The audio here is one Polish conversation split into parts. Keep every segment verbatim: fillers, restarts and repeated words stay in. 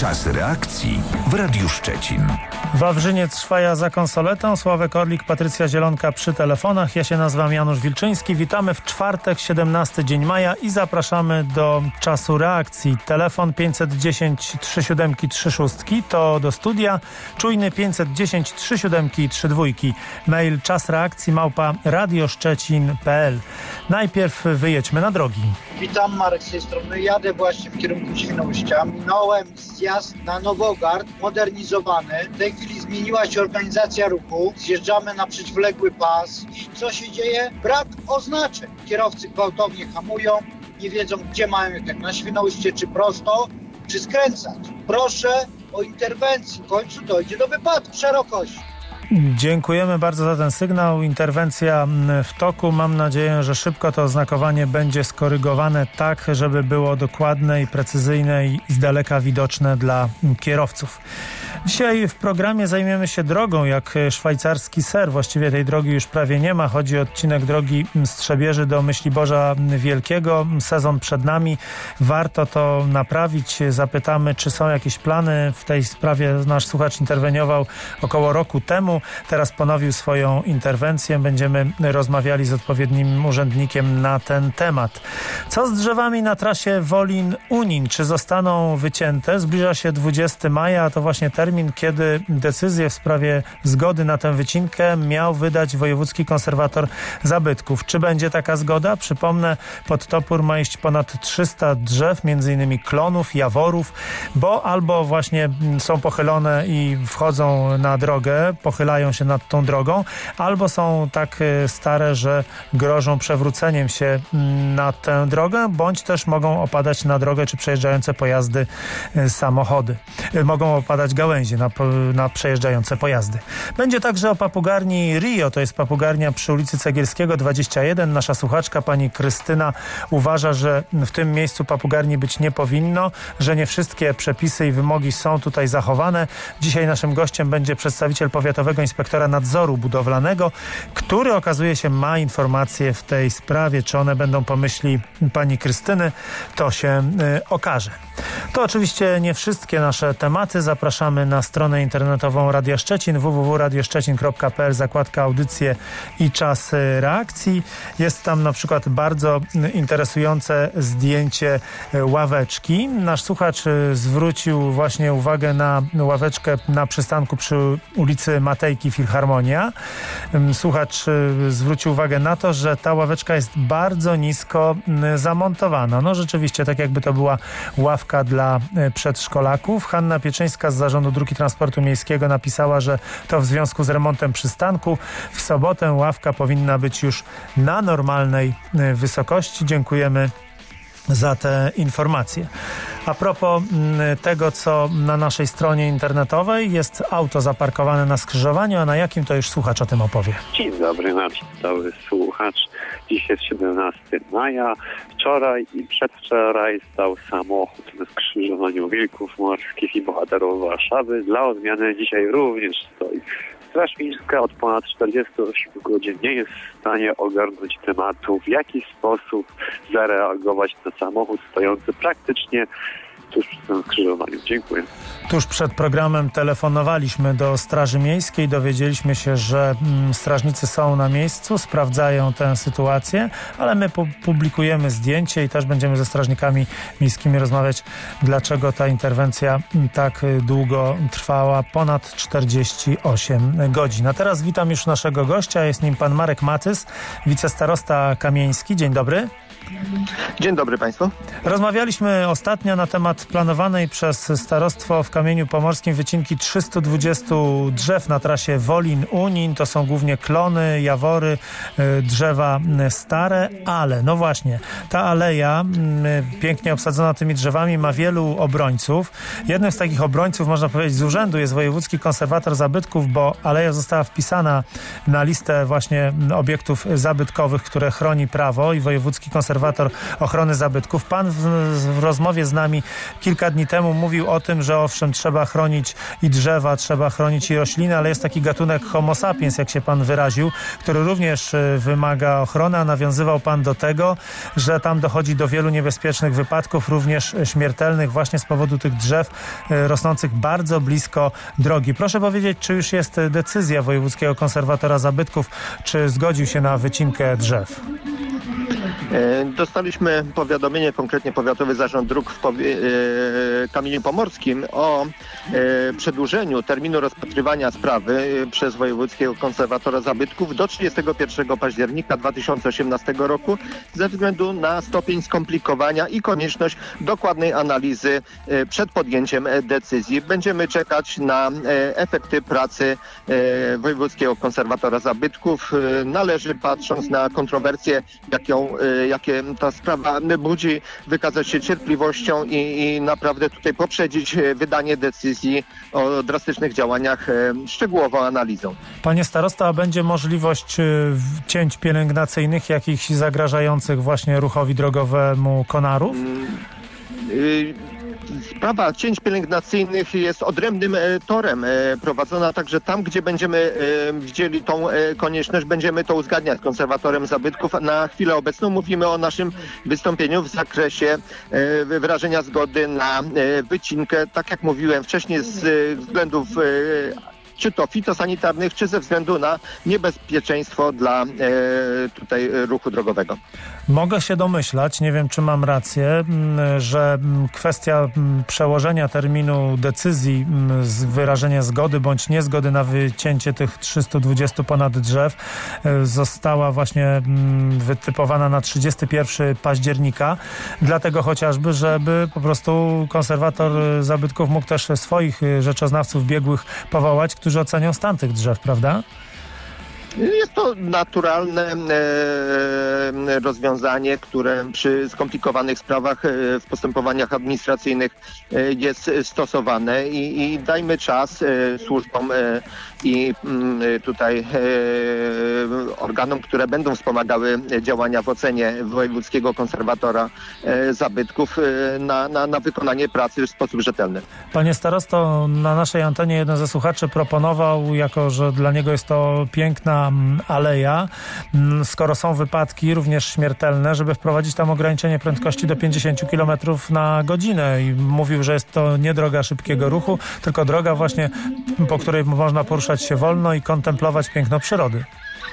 Czas reakcji w Radiu Szczecin. Wawrzyniec trwa za konsoletą, Sławek Orlik, Patrycja Zielonka przy telefonach. Ja się nazywam Janusz Wilczyński. Witamy w czwartek, siedemnasty dzień maja i zapraszamy do czasu reakcji. Telefon pięćset dziesięć trzy siedem trzy sześć to do studia. Czujny pięćset dziesięć trzy siedem trzy dwa. Mail czas reakcji małpa radioszczecin kropka p l. Najpierw wyjedźmy na drogi. Witam, Marek z tej strony. Jadę właśnie w kierunku Świnoujścia. Minąłem zjazd na Nowogard, modernizowany. W tej chwili zmieniła się organizacja ruchu. Zjeżdżamy na przeciwległy pas. I co się dzieje? Brak oznaczeń. Kierowcy gwałtownie hamują, nie wiedzą, gdzie mają jechać. Na Świnoujście, czy prosto, czy skręcać. Proszę o interwencję. W końcu dojdzie do wypadku szerokości. Dziękujemy bardzo za ten sygnał. Interwencja w toku. Mam nadzieję, że szybko to oznakowanie będzie skorygowane tak, żeby było dokładne i precyzyjne i z daleka widoczne dla kierowców. Dzisiaj w programie zajmiemy się drogą jak szwajcarski ser. Właściwie tej drogi już prawie nie ma. Chodzi o odcinek drogi Strzebieży do Myśliborza Wielkiego. Sezon przed nami. Warto to naprawić. Zapytamy, czy są jakieś plany. W tej sprawie nasz słuchacz interweniował około roku temu. Teraz ponowił swoją interwencję. Będziemy rozmawiali z odpowiednim urzędnikiem na ten temat. Co z drzewami na trasie Wolin-Unin? Czy zostaną wycięte? Zbliża się dwudziestego maja, a to właśnie termin, kiedy decyzję w sprawie zgody na tę wycinkę miał wydać wojewódzki konserwator zabytków. Czy będzie taka zgoda? Przypomnę, pod topór ma iść ponad trzysta drzew, między innymi klonów, jaworów, bo albo właśnie są pochylone i wchodzą na drogę, pochylają się nad tą drogą, albo są tak stare, że grożą przewróceniem się na tę drogę, bądź też mogą opadać na drogę, czy przejeżdżające pojazdy, samochody. Mogą opadać gałęzie na, na przejeżdżające pojazdy. Będzie także o papugarni Rio, to jest papugarnia przy ulicy Cegielskiego dwadzieścia jeden. Nasza słuchaczka, pani Krystyna, uważa, że w tym miejscu papugarni być nie powinno, że nie wszystkie przepisy i wymogi są tutaj zachowane. Dzisiaj naszym gościem będzie przedstawiciel powiatowego inspektora nadzoru budowlanego, który okazuje się ma informacje w tej sprawie. Czy one będą po myśli pani Krystyny, to się y, okaże. To oczywiście nie wszystkie nasze tematy. Zapraszamy na stronę internetową Radia Szczecin w w w kropka radioszczecin kropka p l, zakładka audycje i czas reakcji. Jest tam na przykład bardzo interesujące zdjęcie ławeczki. Nasz słuchacz zwrócił właśnie uwagę na ławeczkę na przystanku przy ulicy Matejki Filharmonia. Słuchacz zwrócił uwagę na to, że ta ławeczka jest bardzo nisko zamontowana. No rzeczywiście, tak jakby to była ławka dla przedszkolaków. Hanna Pieczyńska z Zarządu Dróg i Transportu Miejskiego napisała, że to w związku z remontem przystanku. W sobotę ławka powinna być już na normalnej wysokości. Dziękujemy za te informacje. A propos tego, co na naszej stronie internetowej jest auto zaparkowane na skrzyżowaniu, a na jakim to już słuchacz o tym opowie. Dzień dobry, nasz cały słuchacz. Dziś jest siedemnastego maja. Wczoraj i przedwczoraj stał samochód na skrzyżowaniu Wilków Morskich i Bohaterów Warszawy. Dla odmiany dzisiaj również stoi. Straż Miejska od ponad czterdziestu ośmiu godzin nie jest w stanie ogarnąć tematu, w jaki sposób zareagować na samochód stojący praktycznie tuż przy tym skrzyżowaniu. Dziękuję. Tuż przed programem telefonowaliśmy do Straży Miejskiej, dowiedzieliśmy się, że mm, strażnicy są na miejscu, sprawdzają tę sytuację, ale my pu- publikujemy zdjęcie i też będziemy ze strażnikami miejskimi rozmawiać, dlaczego ta interwencja tak długo trwała, ponad czterdzieści osiem godzin. A teraz witam już naszego gościa, jest nim pan Marek Matys, wicestarosta kamieński. Dzień dobry. Dzień dobry Państwu. Rozmawialiśmy ostatnio na temat planowanej przez starostwo w Kamieniu Pomorskim wycinki trzystu dwudziestu drzew na trasie Wolin-Unin. To są głównie klony, jawory, drzewa stare, ale no właśnie, ta aleja pięknie obsadzona tymi drzewami ma wielu obrońców. Jednym z takich obrońców, można powiedzieć, z urzędu jest wojewódzki konserwator zabytków, bo aleja została wpisana na listę właśnie obiektów zabytkowych, które chroni prawo i wojewódzki konserwator konserwator ochrony zabytków. Pan w, w rozmowie z nami kilka dni temu mówił o tym, że owszem, trzeba chronić i drzewa, trzeba chronić i rośliny, ale jest taki gatunek Homo sapiens, jak się pan wyraził, który również wymaga ochrony, a nawiązywał pan do tego, że tam dochodzi do wielu niebezpiecznych wypadków, również śmiertelnych właśnie z powodu tych drzew rosnących bardzo blisko drogi. Proszę powiedzieć, czy już jest decyzja Wojewódzkiego Konserwatora Zabytków, czy zgodził się na wycinkę drzew? Dostaliśmy powiadomienie, konkretnie Powiatowy Zarząd Dróg w powie- e, Kamieniu Pomorskim o e, przedłużeniu terminu rozpatrywania sprawy przez Wojewódzkiego Konserwatora Zabytków do trzydziestego pierwszego października dwa tysiące osiemnastego roku ze względu na stopień skomplikowania i konieczność dokładnej analizy e, przed podjęciem decyzji. Będziemy czekać na e, efekty pracy e, Wojewódzkiego Konserwatora Zabytków. E, należy, patrząc na kontrowersję, jaką jakie ta sprawa budzi, wykazać się cierpliwością i, i naprawdę tutaj poprzedzić wydanie decyzji o drastycznych działaniach szczegółową analizą. Panie starosto, a będzie możliwość cięć pielęgnacyjnych, jakichś zagrażających właśnie ruchowi drogowemu konarów? Y- Sprawa cięć pielęgnacyjnych jest odrębnym e, torem e, prowadzona, także tam, gdzie będziemy e, widzieli tą e, konieczność, będziemy to uzgadniać z konserwatorem zabytków. Na chwilę obecną mówimy o naszym wystąpieniu w zakresie e, wyrażenia zgody na e, wycinkę, tak jak mówiłem wcześniej, z e, względów e, czy to fitosanitarnych, czy ze względu na niebezpieczeństwo dla e, tutaj ruchu drogowego. Mogę się domyślać, nie wiem czy mam rację, że kwestia przełożenia terminu decyzji z wyrażenia zgody bądź niezgody na wycięcie tych trzystu dwudziestu ponad drzew została właśnie wytypowana na trzydziestego pierwszego października, dlatego chociażby, żeby po prostu konserwator zabytków mógł też swoich rzeczoznawców biegłych powołać, którzy ocenią stan tych drzew, prawda? Jest to naturalne e, rozwiązanie, które przy skomplikowanych sprawach e, w postępowaniach administracyjnych e, jest stosowane i, i dajmy czas e, służbom e, i m, tutaj e, organom, które będą wspomagały działania w ocenie Wojewódzkiego Konserwatora e, Zabytków e, na, na, na wykonanie pracy w sposób rzetelny. Panie starosto, na naszej antenie jeden ze słuchaczy proponował, jako że dla niego jest to piękna aleja, skoro są wypadki również śmiertelne, żeby wprowadzić tam ograniczenie prędkości do pięćdziesiąt kilometrów na godzinę i mówił, że jest to nie droga szybkiego ruchu, tylko droga właśnie, po której można poruszać się wolno i kontemplować piękno przyrody.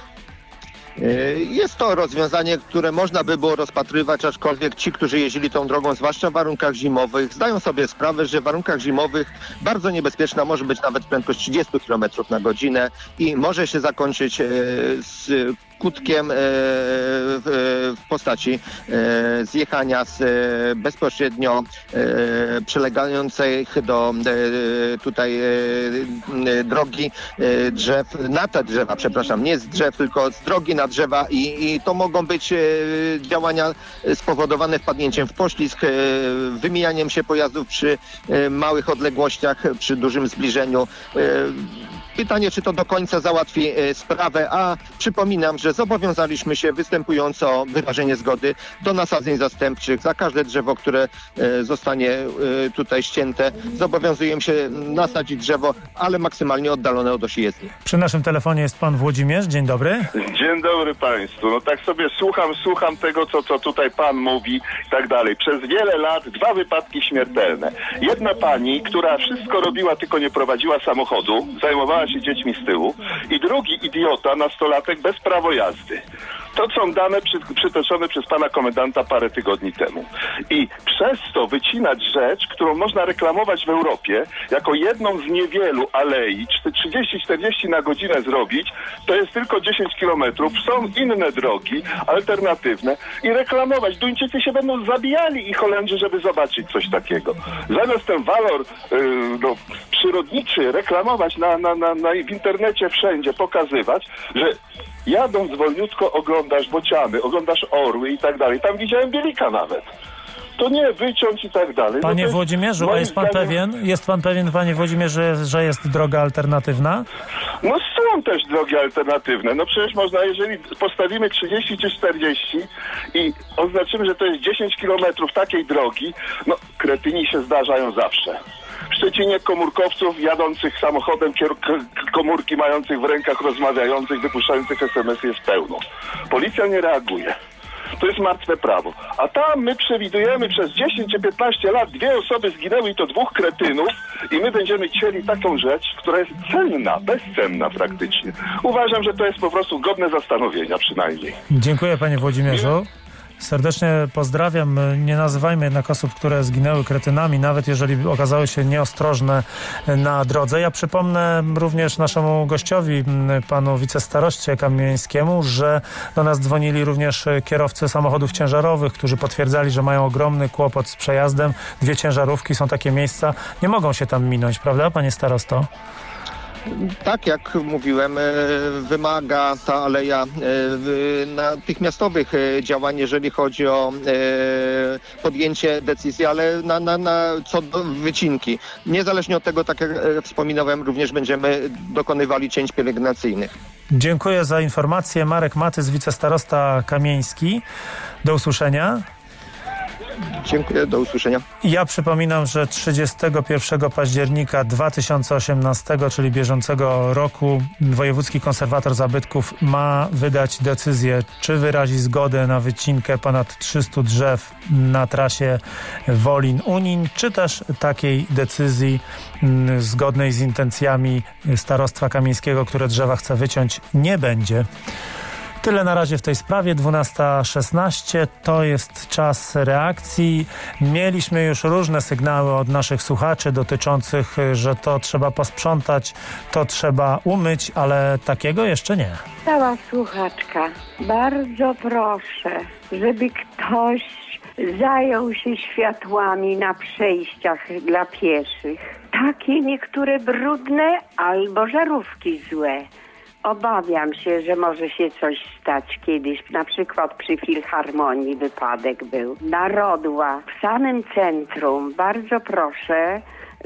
Jest to rozwiązanie, które można by było rozpatrywać, aczkolwiek ci, którzy jeździli tą drogą, zwłaszcza w warunkach zimowych, zdają sobie sprawę, że w warunkach zimowych bardzo niebezpieczna może być nawet prędkość trzydzieści kilometrów na godzinę i może się zakończyć z skutkiem w postaci zjechania z bezpośrednio przylegających do tutaj drogi drzew, na te drzewa, przepraszam, nie z drzew, tylko z drogi na drzewa i, i to mogą być działania spowodowane wpadnięciem w poślizg, wymijaniem się pojazdów przy małych odległościach, przy dużym zbliżeniu. Pytanie, czy to do końca załatwi e, sprawę, a przypominam, że zobowiązaliśmy się, występując o wyrażenie zgody, do nasadzeń zastępczych. Za każde drzewo, które e, zostanie e, tutaj ścięte, zobowiązujemy się nasadzić drzewo, ale maksymalnie oddalone od osi jezdni. Przy naszym telefonie jest pan Włodzimierz. Dzień dobry. Dzień dobry państwu. No tak sobie słucham, słucham tego, co, co tutaj pan mówi i tak dalej. Przez wiele lat dwa wypadki śmiertelne. Jedna pani, która wszystko robiła, tylko nie prowadziła samochodu, zajmowała się dziećmi z tyłu i drugi idiota, nastolatek bez prawa jazdy. To są dane przy, przytoczone przez pana komendanta parę tygodni temu. I przez to wycinać rzecz, którą można reklamować w Europie jako jedną z niewielu alei, trzydzieści czterdzieści na godzinę zrobić, to jest tylko dziesięć kilometrów. Są inne drogi, alternatywne i reklamować. Duńczycy się będą zabijali i Holendrzy, żeby zobaczyć coś takiego. Zamiast ten walor yy, no, przyrodniczy reklamować na, na, na, na, w internecie wszędzie, pokazywać, że jadąc wolniutko oglądasz bociany, oglądasz orły i tak dalej. Tam widziałem bielika nawet. to nie, wyciąć i tak dalej. Panie no Włodzimierzu, a jest pan zdaniem... pewien, jest pan pewien, panie Włodzimierze, że jest droga alternatywna? No są też drogi alternatywne. No przecież można, jeżeli postawimy trzydzieści czy czterdzieści i oznaczymy, że to jest dziesięć kilometrów takiej drogi, no kretyni się zdarzają zawsze. W Szczecinie komórkowców jadących samochodem, komórki mających w rękach, rozmawiających, wypuszczających es em esy jest pełno. Policja nie reaguje. To jest martwe prawo. A tam my przewidujemy przez dziesięć czy piętnaście lat dwie osoby zginęły i to dwóch kretynów i my będziemy cieli taką rzecz, która jest cenna, bezcenna praktycznie. Uważam, że to jest po prostu godne zastanowienia przynajmniej. Dziękuję, panie Włodzimierzu. Serdecznie pozdrawiam. Nie nazywajmy jednak osób, które zginęły kretynami, nawet jeżeli okazały się nieostrożne na drodze. Ja przypomnę również naszemu gościowi, panu wicestaroście Kamieńskiemu, że do nas dzwonili również kierowcy samochodów ciężarowych, którzy potwierdzali, że mają ogromny kłopot z przejazdem. Dwie ciężarówki, są takie miejsca, nie mogą się tam minąć, prawda, panie starosto? Tak, jak mówiłem, wymaga ta aleja natychmiastowych działań, jeżeli chodzi o podjęcie decyzji, ale na, na, na co do wycinki. Niezależnie od tego, tak jak wspominałem, również będziemy dokonywali cięć pielęgnacyjnych. Dziękuję za informację. Marek Matys, wicestarosta Kamieński. Do usłyszenia. Dziękuję, do usłyszenia. Ja przypominam, że trzydziestego pierwszego października dwa tysiące osiemnastego, czyli bieżącego roku, wojewódzki konserwator zabytków ma wydać decyzję, czy wyrazi zgodę na wycinkę ponad trzystu drzew na trasie Wolin-Unin, czy też takiej decyzji m, zgodnej z intencjami starostwa kamieńskiego, które drzewa chce wyciąć, nie będzie. Tyle na razie w tej sprawie. dwunasta szesnaście to jest czas reakcji. Mieliśmy już różne sygnały od naszych słuchaczy dotyczących, że to trzeba posprzątać, to trzeba umyć, ale takiego jeszcze nie. Cała słuchaczka, bardzo proszę, żeby ktoś zajął się światłami na przejściach dla pieszych. Takie niektóre brudne albo żarówki złe. Obawiam się, że może się coś stać kiedyś. Na przykład przy Filharmonii wypadek był. Narodła w samym centrum. Bardzo proszę,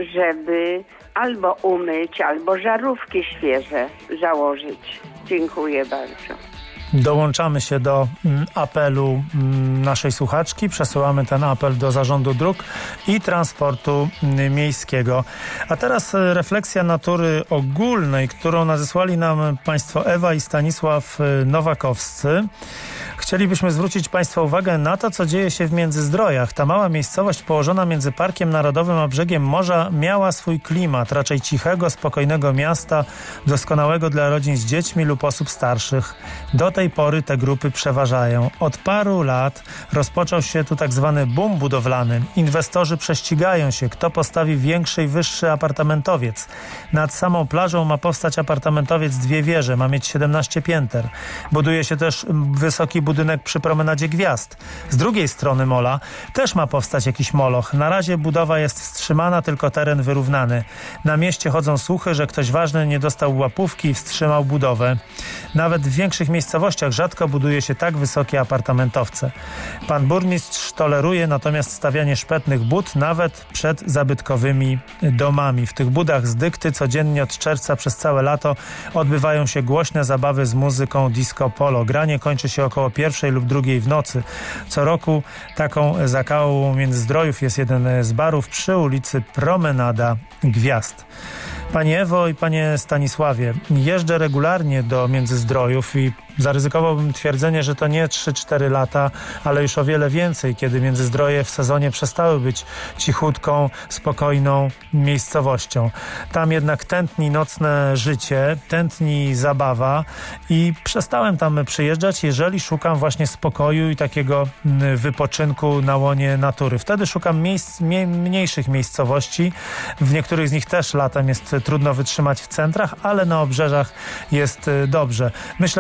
żeby albo umyć, albo żarówki świeże założyć. Dziękuję bardzo. Dołączamy się do mm, apelu mm, naszej słuchaczki. Przesyłamy ten apel do Zarządu Dróg i Transportu mm, Miejskiego. A teraz y, refleksja natury ogólnej, którą nadesłali nam państwo Ewa i Stanisław y, Nowakowscy. Chcielibyśmy zwrócić państwa uwagę na to, co dzieje się w Międzyzdrojach. Ta mała miejscowość położona między Parkiem Narodowym a brzegiem morza miała swój klimat, raczej cichego, spokojnego miasta, doskonałego dla rodzin z dziećmi lub osób starszych. Do tej pory te grupy przeważają. Od paru lat rozpoczął się tu tak zwany boom budowlany. Inwestorzy prześcigają się, kto postawi większy i wyższy apartamentowiec. Nad samą plażą ma powstać apartamentowiec dwie wieże, ma mieć siedemnaście pięter. Buduje się też wysoki budynek przy promenadzie Gwiazd. Z drugiej strony mola też ma powstać jakiś moloch. Na razie budowa jest wstrzymana, tylko teren wyrównany. Na mieście chodzą słuchy, że ktoś ważny nie dostał łapówki i wstrzymał budowę. Nawet w większych miejscowościach rzadko buduje się tak wysokie apartamentowce. Pan burmistrz toleruje natomiast stawianie szpetnych bud nawet przed zabytkowymi domami. W tych budach z dykty codziennie od czerwca przez całe lato odbywają się głośne zabawy z muzyką disco polo. Granie kończy się około pierwszej lub drugiej w nocy. Co roku taką zakałą Międzyzdrojów jest jeden z barów przy ulicy Promenada Gwiazd. Panie Ewo i panie Stanisławie, jeżdżę regularnie do Międzyzdrojów i zaryzykowałbym twierdzenie, że to nie trzy cztery lata, ale już o wiele więcej, kiedy Międzyzdroje w sezonie przestały być cichutką, spokojną miejscowością. Tam jednak tętni nocne życie, tętni zabawa i przestałem tam przyjeżdżać, jeżeli szukam właśnie spokoju i takiego wypoczynku na łonie natury. Wtedy szukam miejsc, mniejszych miejscowości. W niektórych z nich też latem jest trudno wytrzymać w centrach, ale na obrzeżach jest dobrze. Myślę, że ten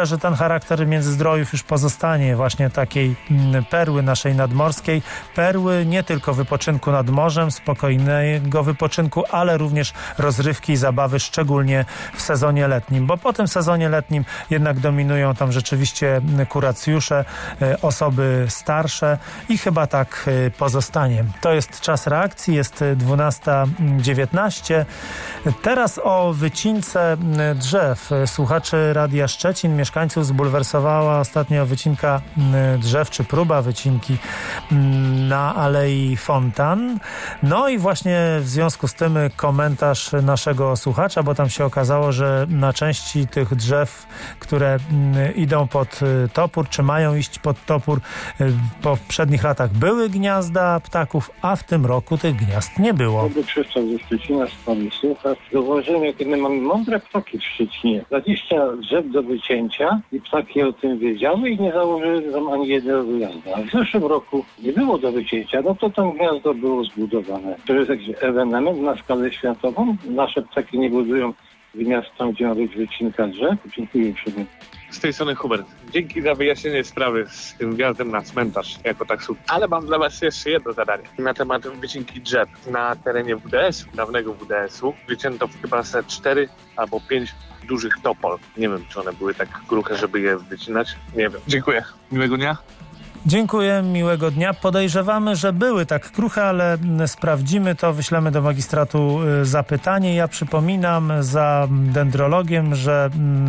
charakter Międzyzdrojów już pozostanie właśnie takiej perły naszej nadmorskiej, perły nie tylko wypoczynku nad morzem, spokojnego wypoczynku, ale również rozrywki i zabawy, szczególnie w sezonie letnim, bo po tym sezonie letnim jednak dominują tam rzeczywiście kuracjusze, osoby starsze i chyba tak pozostanie. To jest czas reakcji, jest dwunasta dziewiętnaście. Teraz o wycince drzew. Słuchaczy Radia Szczecin, mieszkańców zbulwersowała ostatnio wycinka drzew, czy próba wycinki na Alei Fontan. No i właśnie w związku z tym komentarz naszego słuchacza, bo tam się okazało, że na części tych drzew, które idą pod topór, czy mają iść pod topór, w poprzednich latach były gniazda ptaków, a w tym roku tych gniazd nie było. Dobry Krzysztof ze Szczecina, z Pani słucha. Zauważyłem, jak my mamy mądre ptaki w Szczecinie. dwadzieścia drzew do wycięcia i ptaki o tym wiedziały i nie założyły tam ani jednego gniazda. A w zeszłym roku nie było do wycięcia, no to tam gniazdo było zbudowane. To jest jakiś ewenement na skalę światową. Nasze ptaki nie budują gniazd tam, gdzie ma być wycinka drzew. Dziękuję uprzejmie. Z tej strony Hubert. Dzięki za wyjaśnienie sprawy z tym wjazdem na cmentarz jako taksówka. Ale mam dla Was jeszcze jedno zadanie. Na temat wycinki drzew. Na terenie W D S-u, dawnego W D S-u, wycięto chyba ze cztery albo pięć dużych topol. Nie wiem, czy one były tak kruche, żeby je wycinać. Nie wiem. Dziękuję. Miłego dnia. Dziękuję, miłego dnia. Podejrzewamy, że były tak kruche, ale sprawdzimy to, wyślemy do magistratu zapytanie. Ja przypominam za dendrologiem, że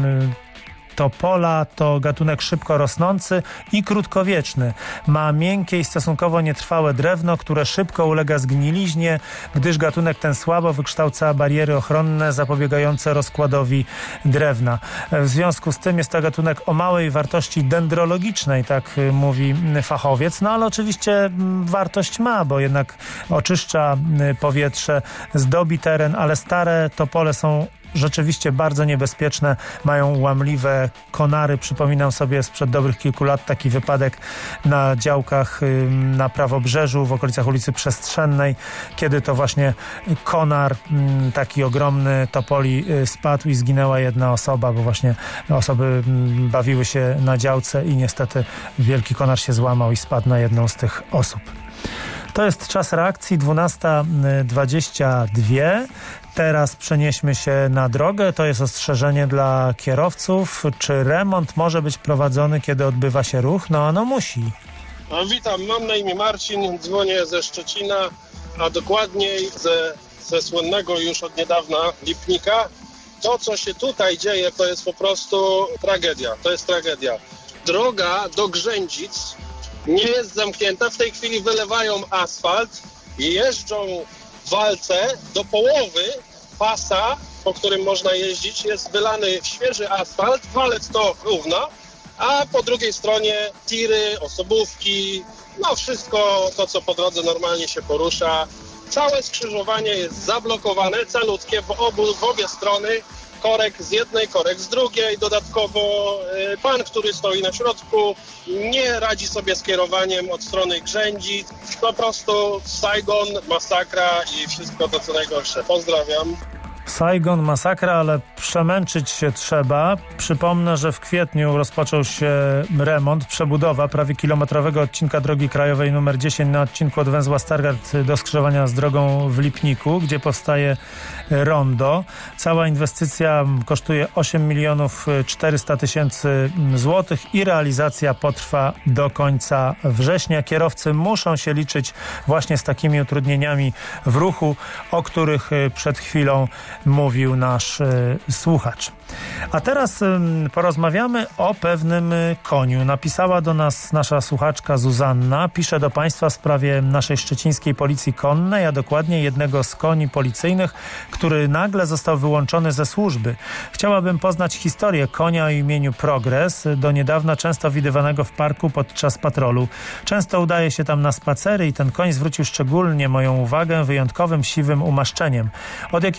topola to gatunek szybko rosnący i krótkowieczny. Ma miękkie i stosunkowo nietrwałe drewno, które szybko ulega zgniliźnie, gdyż gatunek ten słabo wykształca bariery ochronne zapobiegające rozkładowi drewna. W związku z tym jest to gatunek o małej wartości dendrologicznej, tak mówi fachowiec, no ale oczywiście wartość ma, bo jednak oczyszcza powietrze, zdobi teren, ale stare topole są rzeczywiście bardzo niebezpieczne, mają łamliwe konary. Przypominam sobie sprzed dobrych kilku lat taki wypadek na działkach na prawobrzeżu w okolicach ulicy Przestrzennej, kiedy to właśnie konar taki ogromny topoli spadł i zginęła jedna osoba, bo właśnie osoby bawiły się na działce i niestety wielki konar się złamał i spadł na jedną z tych osób. To jest czas reakcji, dwunasta dwadzieścia dwa. Teraz przenieśmy się na drogę. To jest ostrzeżenie dla kierowców. Czy remont może być prowadzony, kiedy odbywa się ruch? No, no musi. No, witam, mam na imię Marcin, dzwonię ze Szczecina, a dokładniej ze, ze słynnego już od niedawna Lipnika. To, co się tutaj dzieje, to jest po prostu tragedia. To jest tragedia. Droga do Grzędzic nie jest zamknięta. W tej chwili wylewają asfalt i jeżdżą walce. Do połowy pasa, po którym można jeździć, jest wylany świeży asfalt, walec to równa, a po drugiej stronie tiry, osobówki, no wszystko to, co po drodze normalnie się porusza. Całe skrzyżowanie jest zablokowane, calutkie w, obu, w obie strony. Korek z jednej, korek z drugiej. Dodatkowo y, pan, który stoi na środku, nie radzi sobie z kierowaniem od strony Grzędzic. Po prostu Saigon, masakra i wszystko to, co najgorsze. Pozdrawiam. Saigon, masakra, ale przemęczyć się trzeba. Przypomnę, że w kwietniu rozpoczął się remont, przebudowa prawie kilometrowego odcinka drogi krajowej numer dziesięć na odcinku od węzła Stargard do skrzyżowania z drogą w Lipniku, gdzie powstaje rondo. Cała inwestycja kosztuje osiem milionów czterysta tysięcy złotych i realizacja potrwa do końca września. Kierowcy muszą się liczyć właśnie z takimi utrudnieniami w ruchu, o których przed chwilą mówił nasz y, słuchacz. A teraz y, porozmawiamy o pewnym y, koniu. Napisała do nas nasza słuchaczka Zuzanna. Pisze do Państwa w sprawie naszej szczecińskiej policji konnej, a dokładnie jednego z koni policyjnych, który nagle został wyłączony ze służby. Chciałabym poznać historię konia o imieniu Progres, do niedawna często widywanego w parku podczas patrolu. Często udaje się tam na spacery i ten koń zwrócił szczególnie moją uwagę wyjątkowym siwym umaszczeniem. Od jakiegoś czasu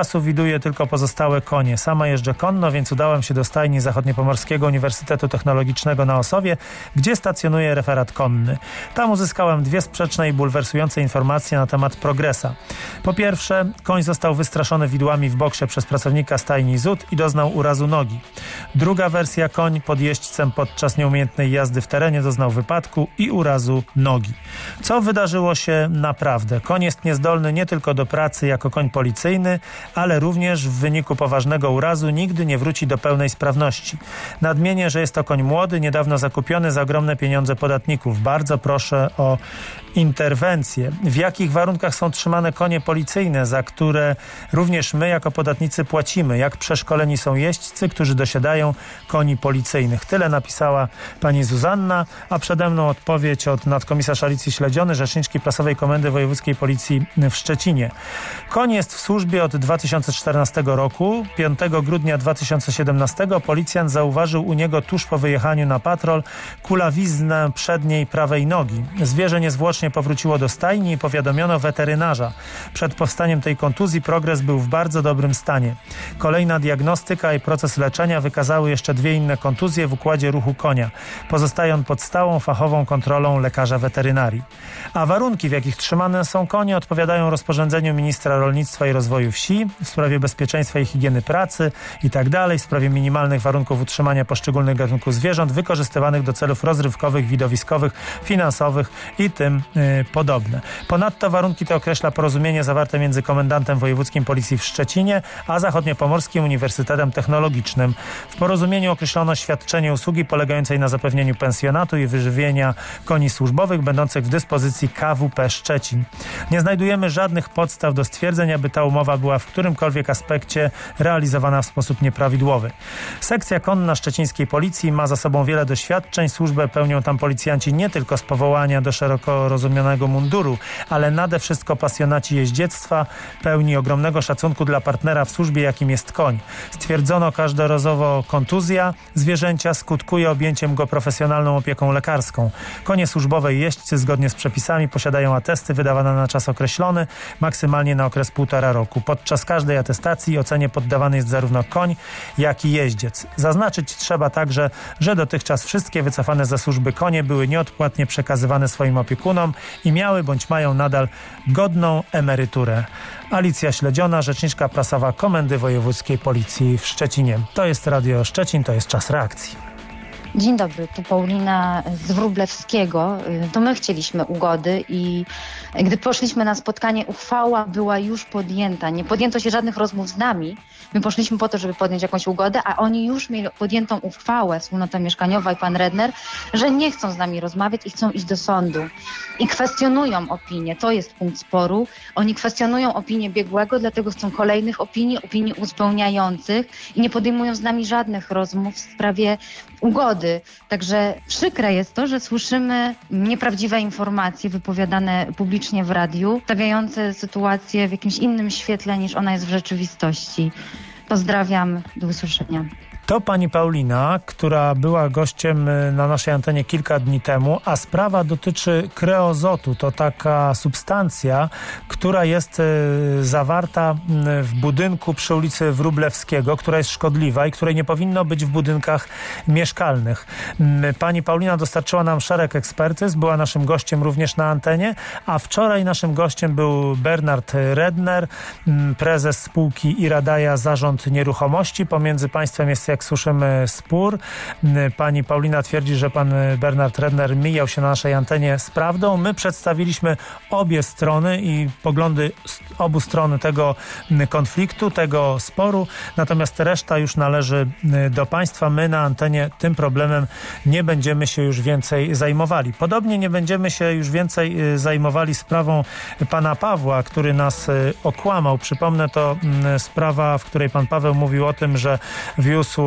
czasu widuję tylko pozostałe konie. Sama jeżdżę konno, więc udałem się do stajni Zachodniopomorskiego Uniwersytetu Technologicznego na Osowie, gdzie stacjonuje referat konny. Tam uzyskałem dwie sprzeczne i bulwersujące informacje na temat progresa. Po pierwsze, koń został wystraszony widłami w boksie przez pracownika stajni Z U T i doznał urazu nogi. Druga wersja, koń pod jeźdźcem podczas nieumiejętnej jazdy w terenie doznał wypadku i urazu nogi. Co wydarzyło się naprawdę? Koń jest niezdolny nie tylko do pracy jako koń policyjny, ale również w wyniku poważnego urazu nigdy nie wróci do pełnej sprawności. Nadmienię, że jest to koń młody, niedawno zakupiony za ogromne pieniądze podatników. Bardzo proszę o interwencję. W jakich warunkach są trzymane konie policyjne, za które również my jako podatnicy płacimy? Jak przeszkoleni są jeźdźcy, którzy dosiadają koni policyjnych? Tyle napisała pani Zuzanna, a przede mną odpowiedź od nadkomisarz Alicji Śledziony, rzeczniczki prasowej Komendy Wojewódzkiej Policji w Szczecinie. Koń jest w służbie od dwa tysiące czternastego roku. piątego grudnia dwa tysiące siedemnastego policjant zauważył u niego tuż po wyjechaniu na patrol kulawiznę przedniej prawej nogi. Zwierzę niezwłocznie powróciło do stajni i powiadomiono weterynarza. Przed powstaniem tej kontuzji progres był w bardzo dobrym stanie. Kolejna diagnostyka i proces leczenia wykazały jeszcze dwie inne kontuzje w układzie ruchu konia. Pozostaje on pod stałą fachową kontrolą lekarza weterynarii. A warunki, w jakich trzymane są konie, odpowiadają rozporządzeniu ministra rolnictwa i rozwoju wsi w sprawie bezpieczeństwa i higieny pracy i tak dalej, w sprawie minimalnych warunków utrzymania poszczególnych gatunków zwierząt wykorzystywanych do celów rozrywkowych, widowiskowych, finansowych i tym y, podobne. Ponadto warunki te określa porozumienie zawarte między Komendantem Wojewódzkim Policji w Szczecinie a Zachodniopomorskim Uniwersytetem Technologicznym. W porozumieniu określono świadczenie usługi polegającej na zapewnieniu pensjonatu i wyżywienia koni służbowych będących w dyspozycji K W P Szczecin. Nie znajdujemy żadnych podstaw do stwierdzeń, aby ta umowa była w którymkolwiek aspekcie realizowana w sposób nieprawidłowy. Sekcja konna szczecińskiej policji ma za sobą wiele doświadczeń. Służbę pełnią tam policjanci nie tylko z powołania do szeroko rozumianego munduru, ale nade wszystko pasjonaci jeździectwa, pełni ogromnego szacunku dla partnera w służbie, jakim jest koń. Stwierdzono każdorazowo kontuzja zwierzęcia skutkuje objęciem go profesjonalną opieką lekarską. Konie służbowe i jeźdźcy zgodnie z przepisami posiadają atesty wydawane na czas określony, maksymalnie na okres półtora roku. Podczas każdej atestacji ocenie poddawany jest zarówno koń, jak i jeździec. Zaznaczyć trzeba także, że dotychczas wszystkie wycofane ze służby konie były nieodpłatnie przekazywane swoim opiekunom i miały bądź mają nadal godną emeryturę. Alicja Śledziona, rzeczniczka prasowa Komendy Wojewódzkiej Policji w Szczecinie. To jest Radio Szczecin, to jest Czas Reakcji. Dzień dobry, tu Paulina z Wróblewskiego. To my chcieliśmy ugody i gdy poszliśmy na spotkanie, uchwała była już podjęta. Nie podjęto się żadnych rozmów z nami. My poszliśmy po to, żeby podjąć jakąś ugodę, a oni już mieli podjętą uchwałę, wspólnota mieszkaniowa i pan Redner, że nie chcą z nami rozmawiać i chcą iść do sądu. I kwestionują opinię. To jest punkt sporu. Oni kwestionują opinię biegłego, dlatego chcą kolejnych opinii, opinii uzupełniających i nie podejmują z nami żadnych rozmów w sprawie ugody. Także przykre jest to, że słyszymy nieprawdziwe informacje wypowiadane publicznie w radiu, stawiające sytuację w jakimś innym świetle niż ona jest w rzeczywistości. Pozdrawiam, do usłyszenia. To pani Paulina, która była gościem na naszej antenie kilka dni temu, a sprawa dotyczy kreozotu. To taka substancja, która jest zawarta w budynku przy ulicy Wróblewskiego, która jest szkodliwa i której nie powinno być w budynkach mieszkalnych. Pani Paulina dostarczyła nam szereg ekspertyz, była naszym gościem również na antenie, a wczoraj naszym gościem był Bernard Redner, prezes spółki Iradaja Zarząd Nieruchomości. Pomiędzy państwem jest, jak słyszymy, spór. Pani Paulina twierdzi, że pan Bernard Redner mijał się na naszej antenie z prawdą. My przedstawiliśmy obie strony i poglądy obu stron tego konfliktu, tego sporu, natomiast reszta już należy do państwa. My na antenie tym problemem nie będziemy się już więcej zajmowali. Podobnie nie będziemy się już więcej zajmowali sprawą pana Pawła, który nas okłamał. Przypomnę, to sprawa, w której pan Paweł mówił o tym, że wiózł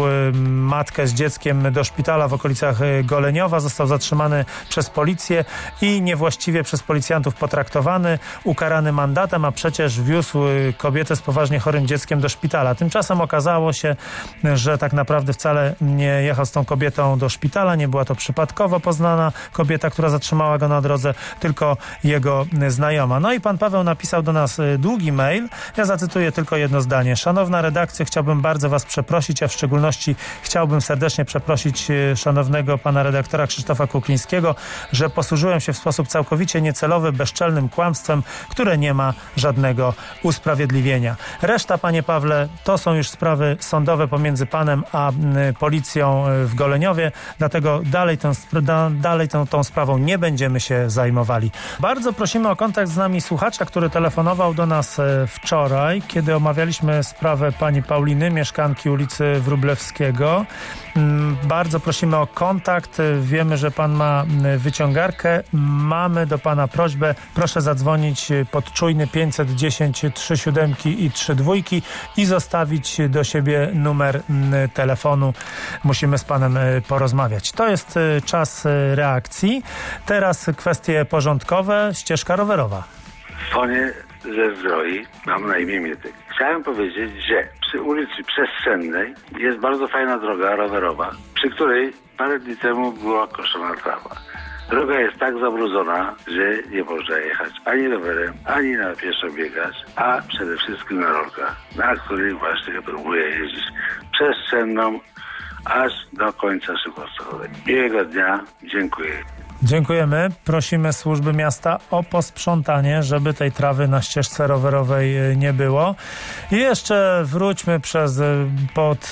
matkę z dzieckiem do szpitala w okolicach Goleniowa. Został zatrzymany przez policję i niewłaściwie przez policjantów potraktowany, ukarany mandatem, a przecież wiózł kobietę z poważnie chorym dzieckiem do szpitala. Tymczasem okazało się, że tak naprawdę wcale nie jechał z tą kobietą do szpitala, nie była to przypadkowo poznana kobieta, która zatrzymała go na drodze, tylko jego znajoma. No i pan Paweł napisał do nas długi mail. Ja zacytuję tylko jedno zdanie. Szanowna redakcja, chciałbym bardzo was przeprosić, a w szczególności chciałbym serdecznie przeprosić szanownego pana redaktora Krzysztofa Kuklińskiego, że posłużyłem się w sposób całkowicie niecelowy, bezczelnym kłamstwem, które nie ma żadnego usprawiedliwienia. Reszta, panie Pawle, to są już sprawy sądowe pomiędzy panem a policją w Goleniowie, dlatego dalej, tą, dalej tą, tą sprawą nie będziemy się zajmowali. Bardzo prosimy o kontakt z nami słuchacza, który telefonował do nas wczoraj, kiedy omawialiśmy sprawę pani Pauliny, mieszkanki ulicy Wróblewskiego. Bardzo prosimy o kontakt. Wiemy, że pan ma wyciągarkę. Mamy do pana prośbę. Proszę zadzwonić pod czujny pięćset dziesięć trzy siódemki i trzy dwójki i zostawić do siebie numer telefonu. Musimy z panem porozmawiać. To jest czas reakcji. Teraz kwestie porządkowe. Ścieżka rowerowa. Dzwonię ze Zdroi. Mam na imię Mietek. Chciałem powiedzieć, że przy ulicy Przestrzennej jest bardzo fajna droga rowerowa, przy której parę dni temu była koszona trawa. Droga jest tak zabrudzona, że nie można jechać ani rowerem, ani na pieszo biegać, a przede wszystkim na rolkach, na których właśnie próbuję jeździć przestrzenną aż do końca Szybowcowej. Miłego dnia, dziękuję. Dziękujemy. Prosimy służby miasta o posprzątanie, żeby tej trawy na ścieżce rowerowej nie było. I jeszcze wróćmy przez pod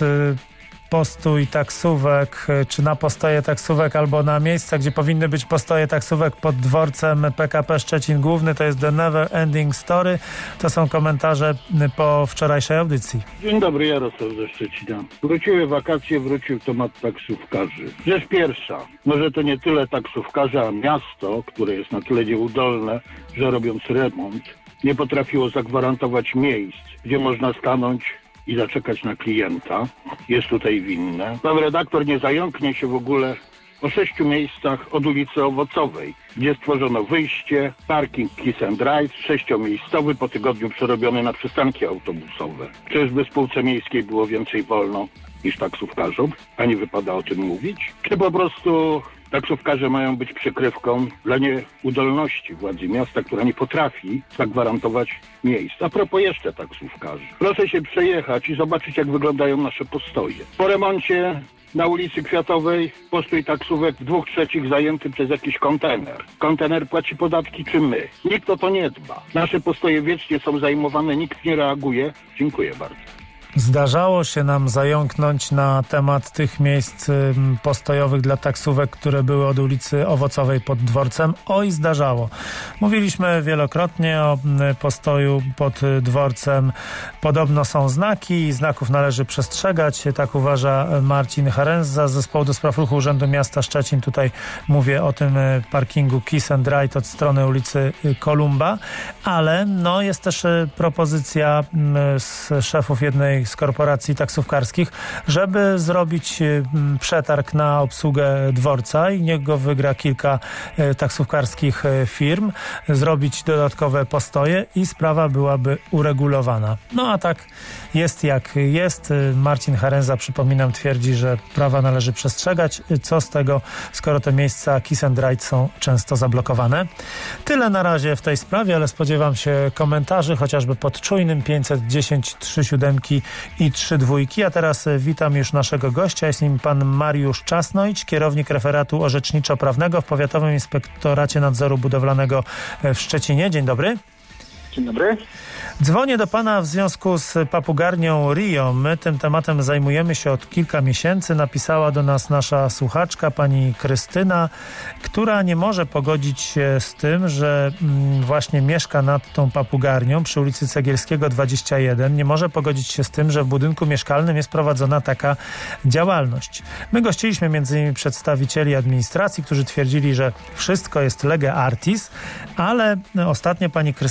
postój taksówek, czy na postoje taksówek, albo na miejsca, gdzie powinny być postoje taksówek pod dworcem P K P Szczecin Główny. To jest The Never Ending Story. To są komentarze po wczorajszej audycji. Dzień dobry, Jarosław ze Szczecina. Wróciły wakacje, wrócił temat taksówkarzy. Rzecz pierwsza, może to nie tyle taksówkarze, a miasto, które jest na tyle nieudolne, że robiąc remont, nie potrafiło zagwarantować miejsc, gdzie można stanąć i zaczekać na klienta, jest tutaj winne. Pan redaktor nie zająknie się w ogóle o sześciu miejscach od ulicy Owocowej, gdzie stworzono wyjście, parking Kiss and Ride, sześciomiejscowy, po tygodniu przerobiony na przystanki autobusowe. Czyżby spółce miejskiej było więcej wolno niż taksówkarzom, a nie wypada o tym mówić? Czy po prostu taksówkarze mają być przykrywką dla nieudolności władzy miasta, która nie potrafi zagwarantować miejsc? A propos jeszcze taksówkarzy. Proszę się przejechać i zobaczyć, jak wyglądają nasze postoje. Po remoncie na ulicy Kwiatowej postój taksówek w dwóch trzecich zajęty przez jakiś kontener. Kontener płaci podatki czy my? Nikt o to nie dba. Nasze postoje wiecznie są zajmowane, nikt nie reaguje. Dziękuję bardzo. Zdarzało się nam zająknąć na temat tych miejsc postojowych dla taksówek, które były od ulicy Owocowej pod dworcem. Oj, zdarzało. Mówiliśmy wielokrotnie o postoju pod dworcem. Podobno są znaki, znaków należy przestrzegać. Tak uważa Marcin Harenza z Zespołu do Spraw Ruchu Urzędu Miasta Szczecin. Tutaj mówię o tym parkingu Kiss and Ride od strony ulicy Kolumba. Ale no, jest też propozycja z szefów jednej z korporacji taksówkarskich, żeby zrobić przetarg na obsługę dworca i niech go wygra kilka taksówkarskich firm, zrobić dodatkowe postoje i sprawa byłaby uregulowana. No a tak jest jak jest. Marcin Harenza, przypominam, twierdzi, że prawa należy przestrzegać. Co z tego, skoro te miejsca Kiss and Ride są często zablokowane? Tyle na razie w tej sprawie, ale spodziewam się komentarzy, chociażby pod czujnym pięćset dziesięć trzy siódemki i trzy dwójki. A teraz witam już naszego gościa. Jest nim pan Mariusz Czasnojdź, kierownik referatu orzeczniczo-prawnego w Powiatowym Inspektoracie Nadzoru Budowlanego w Szczecinie. Dzień dobry. Dzień dobry. Dzwonię do pana w związku z papugarnią Rio. My tym tematem zajmujemy się od kilka miesięcy. Napisała do nas nasza słuchaczka, pani Krystyna, która nie może pogodzić się z tym, że właśnie mieszka nad tą papugarnią przy ulicy Cegielskiego dwadzieścia jeden. Nie może pogodzić się z tym, że w budynku mieszkalnym jest prowadzona taka działalność. My gościliśmy między innymi przedstawicieli administracji, którzy twierdzili, że wszystko jest lege artis, ale ostatnio pani Krystyna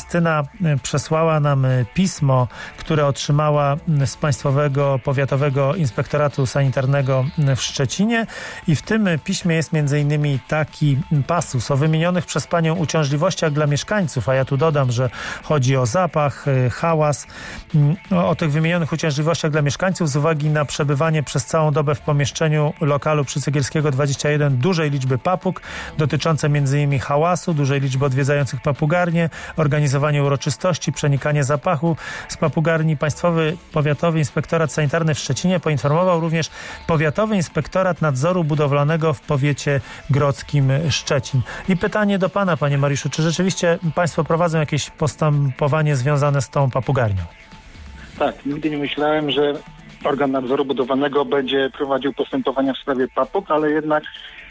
przesłała nam pismo, które otrzymała z Państwowego Powiatowego Inspektoratu Sanitarnego w Szczecinie i w tym piśmie jest między innymi taki pasus o wymienionych przez Panią uciążliwościach dla mieszkańców, a ja tu dodam, że chodzi o zapach, hałas, o tych wymienionych uciążliwościach dla mieszkańców z uwagi na przebywanie przez całą dobę w pomieszczeniu lokalu przy Cegielskiego dwadzieścia jeden dużej liczby papug, dotyczące między innymi hałasu, dużej liczby odwiedzających papugarnie, organizowanie uroczystości, przenikanie zapachu z papugarni. Państwowy Powiatowy Inspektorat Sanitarny w Szczecinie poinformował również Powiatowy Inspektorat Nadzoru Budowlanego w powiecie grodzkim Szczecin. I pytanie do Pana, Panie Mariuszu, czy rzeczywiście Państwo prowadzą jakieś postępowanie związane z tą papugarnią? Tak, nigdy nie myślałem, że organ nadzoru budowlanego będzie prowadził postępowania w sprawie papug, ale jednak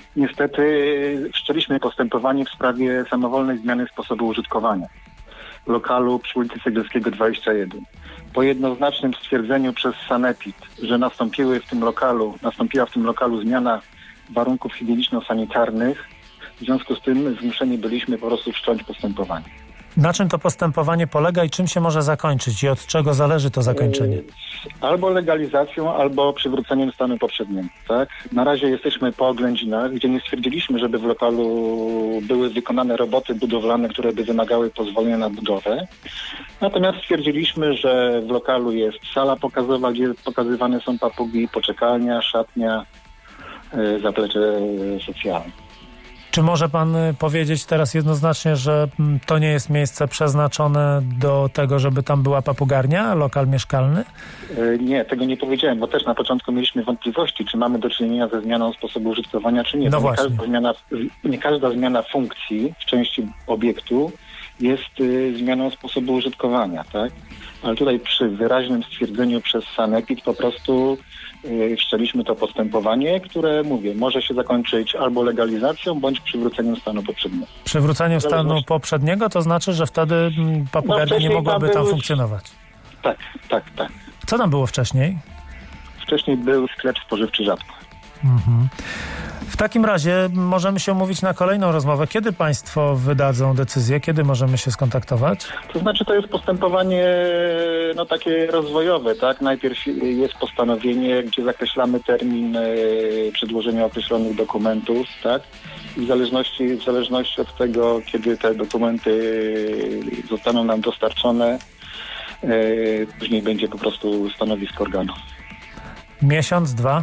niestety wszczęliśmy postępowanie w sprawie samowolnej zmiany sposobu użytkowania lokalu przy ulicy Cegielskiego dwadzieścia jeden. Po jednoznacznym stwierdzeniu przez sanepid, że nastąpiły w tym lokalu, nastąpiła w tym lokalu zmiana warunków higieniczno-sanitarnych, w związku z tym zmuszeni byliśmy po prostu wszcząć postępowanie. Na czym to postępowanie polega i czym się może zakończyć i od czego zależy to zakończenie? Albo legalizacją, albo przywróceniem stanu poprzedniego, tak? Na razie jesteśmy po oględzinach, gdzie nie stwierdziliśmy, żeby w lokalu były wykonane roboty budowlane, które by wymagały pozwolenia na budowę. Natomiast stwierdziliśmy, że w lokalu jest sala pokazowa, gdzie pokazywane są papugi, poczekalnia, szatnia, yy, zaplecze socjalne. Czy może Pan powiedzieć teraz jednoznacznie, że to nie jest miejsce przeznaczone do tego, żeby tam była papugarnia, lokal mieszkalny? Nie, tego nie powiedziałem, bo też na początku mieliśmy wątpliwości, czy mamy do czynienia ze zmianą sposobu użytkowania, czy nie. No nie, właśnie. każda zmiana, nie każda zmiana funkcji w części obiektu jest y, zmianą sposobu użytkowania, tak? Ale tutaj przy wyraźnym stwierdzeniu przez sanepid po prostu yy, wszczęliśmy to postępowanie, które, mówię, może się zakończyć albo legalizacją, bądź przywróceniem stanu poprzedniego. Przywróceniem stanu poprzedniego to znaczy, że wtedy papugarnia no, nie mogłaby tam, tam były... funkcjonować? Tak, tak, tak. Co tam było wcześniej? Wcześniej był sklep spożywczy Rzadko. Mhm. W takim razie możemy się umówić na kolejną rozmowę. Kiedy Państwo wydadzą decyzję? Kiedy możemy się skontaktować? To znaczy to jest postępowanie no takie rozwojowe, tak? Najpierw jest postanowienie, gdzie zakreślamy termin e, przedłożenia określonych dokumentów, tak? I w zależności, w zależności od tego, kiedy te dokumenty zostaną nam dostarczone, e, później będzie po prostu stanowisko organu. Miesiąc, dwa?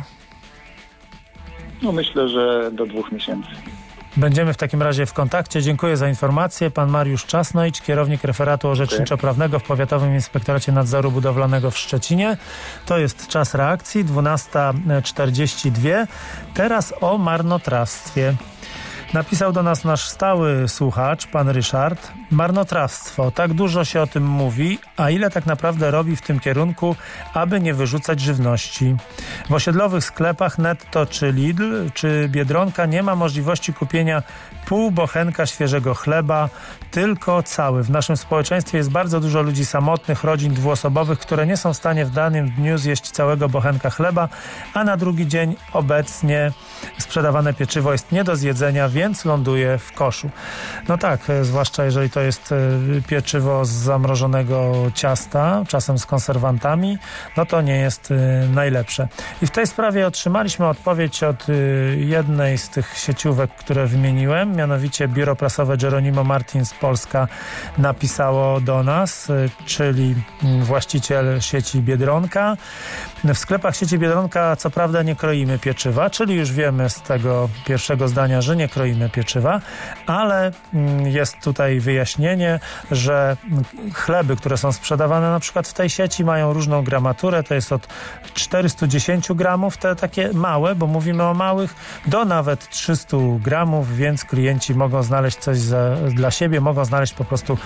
No myślę, że do dwóch miesięcy. Będziemy w takim razie w kontakcie. Dziękuję za informację. Pan Mariusz Czasnojcz, kierownik referatu orzeczniczo-prawnego w Powiatowym Inspektoracie Nadzoru Budowlanego w Szczecinie. To jest czas reakcji, dwunasta czterdzieści dwa. Teraz o marnotrawstwie. Napisał do nas nasz stały słuchacz, pan Ryszard. Marnotrawstwo. Tak dużo się o tym mówi, a ile tak naprawdę robi w tym kierunku, aby nie wyrzucać żywności. W osiedlowych sklepach Netto czy Lidl czy Biedronka nie ma możliwości kupienia pół bochenka świeżego chleba, tylko cały. W naszym społeczeństwie jest bardzo dużo ludzi samotnych, rodzin dwuosobowych, które nie są w stanie w danym dniu zjeść całego bochenka chleba, a na drugi dzień obecnie sprzedawane pieczywo jest nie do zjedzenia, więc ląduje w koszu. No tak, zwłaszcza jeżeli to jest pieczywo z zamrożonego ciasta, czasem z konserwantami, no to nie jest najlepsze. I w tej sprawie otrzymaliśmy odpowiedź od jednej z tych sieciówek, które wymieniłem, mianowicie biuro prasowe Geronimo Martins Polska napisało do nas, czyli właściciel sieci Biedronka. W sklepach sieci Biedronka co prawda nie kroimy pieczywa, czyli już wiemy z tego pierwszego zdania, że nie kroimy pieczywa, ale jest tutaj wyjaśnienie, że chleby, które są sprzedawane na przykład w tej sieci, mają różną gramaturę, to jest od czterysta dziesięć gramów, te takie małe, bo mówimy o małych, do nawet trzysta gramów, więc klienci mogą znaleźć coś za, dla siebie, mogą znaleźć po prostu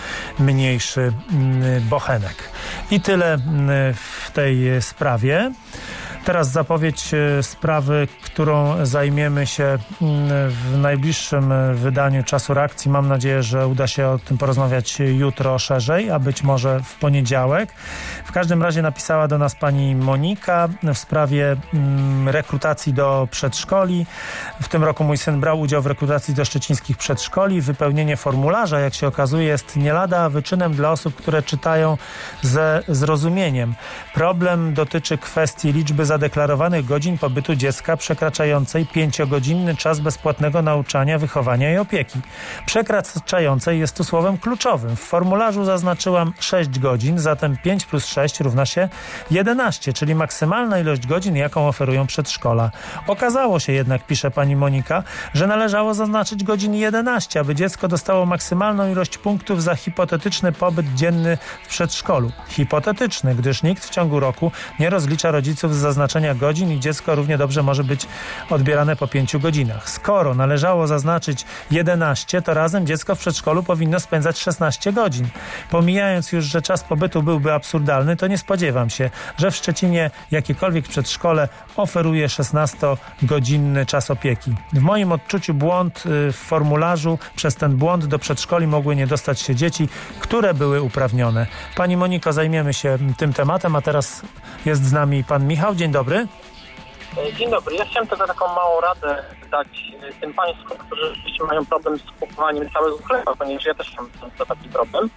mniejszy bochenek. I tyle w tej sprawie. Teraz zapowiedź sprawy, którą zajmiemy się w najbliższym wydaniu Czasu Reakcji. Mam nadzieję, że uda się o tym porozmawiać jutro szerzej, a być może w poniedziałek. W każdym razie napisała do nas pani Monika w sprawie rekrutacji do przedszkoli. W tym roku mój syn brał udział w rekrutacji do szczecińskich przedszkoli. Wypełnienie formularza, jak się okazuje, jest nie lada wyczynem dla osób, które czytają ze zrozumieniem. Problem dotyczy kwestii liczby zadeklarowanych godzin pobytu dziecka przekraczającej pięciogodzinny czas bezpłatnego nauczania, wychowania i opieki. Przekraczającej jest tu słowem kluczowym. W formularzu zaznaczyłam sześć godzin, zatem pięć plus sześć równa się jedenaście, czyli maksymalna ilość godzin, jaką oferują przedszkola. Okazało się jednak, pisze pani Monika, że należało zaznaczyć godzin jedenaście, aby dziecko dostało maksymalną ilość punktów za hipotetyczny pobyt dzienny w przedszkolu. Hipotetyczny, gdyż nikt w ciągu roku nie rozlicza rodziców z zaznaczenia godzin i dziecko równie dobrze może być odbierane po pięciu godzinach. Skoro należało zaznaczyć jedenaście, to razem dziecko w przedszkolu powinno spędzać szesnaście godzin. Pomijając już, że czas pobytu byłby absurdalny, to nie spodziewam się, że w Szczecinie jakiekolwiek przedszkole oferuje szesnastogodzinny czas opieki. W moim odczuciu błąd w formularzu, przez ten błąd do przedszkoli mogły nie dostać się dzieci, które były uprawnione. Pani Moniko, zajmiemy się tym tematem, a teraz jest z nami pan Michał. Dzień dobry. Dzień dobry. Ja chciałem tylko taką małą radę dać tym państwu, którzy rzeczywiście mają problem z kupowaniem całego chleba, ponieważ ja też mam często taki problem.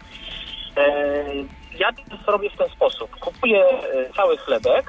Ja to robię w ten sposób. Kupuję cały chlebek,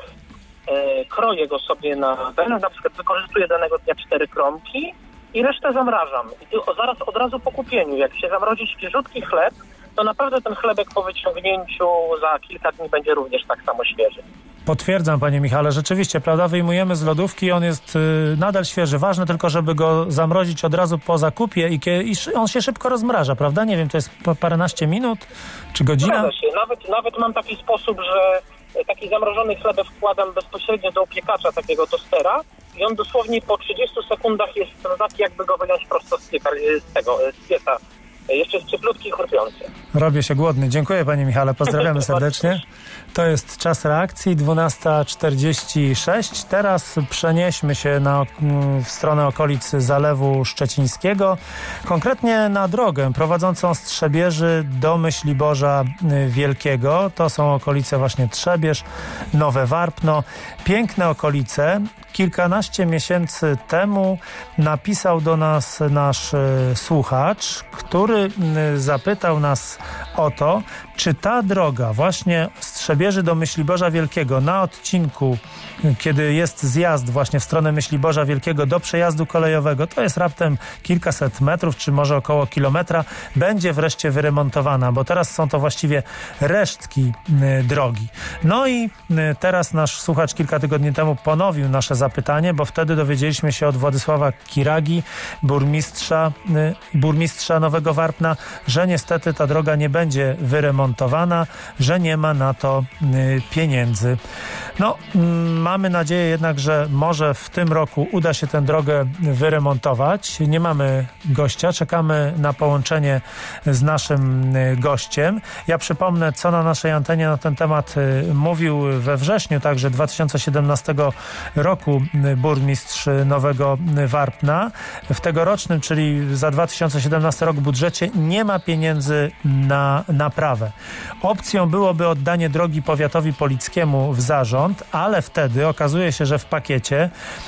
kroję go sobie na ten, na przykład wykorzystuję danego dnia cztery kromki i resztę zamrażam. I to zaraz od razu po kupieniu, jak się zamrozi świeżutki chleb, to naprawdę ten chlebek po wyciągnięciu za kilka dni będzie również tak samo świeży. Potwierdzam, panie Michale, rzeczywiście, prawda, wyjmujemy z lodówki, on jest y, nadal świeży. Ważne tylko, żeby go zamrozić od razu po zakupie i, kie, i on się szybko rozmraża, prawda? Nie wiem, to jest paręnaście minut czy godzina? Zgadza się. Nawet, nawet mam taki sposób, że taki zamrożony chlebek wkładam bezpośrednio do opiekacza, takiego tostera, i on dosłownie po trzydziestu sekundach jest taki, jakby go wyjąć prosto z, piekar, z tego, z pieca. Jeszcze jest cieplutki i chrupiący. Robię się głodny. Dziękuję, panie Michale. Pozdrawiamy serdecznie. To jest Czas Reakcji, dwunasta czterdzieści sześć. Teraz przenieśmy się na, w stronę okolic Zalewu Szczecińskiego, konkretnie na drogę prowadzącą z Trzebieży do Myśliborza Wielkiego. To są okolice właśnie Trzebież, Nowe Warpno. Piękne okolice. Kilkanaście miesięcy temu napisał do nas nasz słuchacz, który zapytał nas o to, czy ta droga właśnie z Trzebieży do Myśliborza Wielkiego na odcinku, kiedy jest zjazd właśnie w stronę Myśliborza Wielkiego do przejazdu kolejowego, to jest raptem kilkaset metrów, czy może około kilometra, będzie wreszcie wyremontowana, bo teraz są to właściwie resztki drogi. No i teraz nasz słuchacz kilka tygodni temu ponowił nasze zapytanie, bo wtedy dowiedzieliśmy się od Władysława Kiragi, burmistrza, burmistrza Nowego Warpna, że niestety ta droga nie będzie wyremontowana, że nie ma na to pieniędzy. No, mamy nadzieję jednak, że może w tym roku uda się tę drogę wyremontować. Nie mamy gościa, czekamy na połączenie z naszym gościem. Ja przypomnę, co na naszej antenie na ten temat mówił we wrześniu, także dwa tysiące siedemnastego roku burmistrz Nowego Warpna. W tegorocznym, czyli za dwa tysiące siedemnasty rok budżecie nie ma pieniędzy na naprawę. Opcją byłoby oddanie drogi powiatowi polickiemu w zarząd, ale wtedy okazuje się, że w pakiecie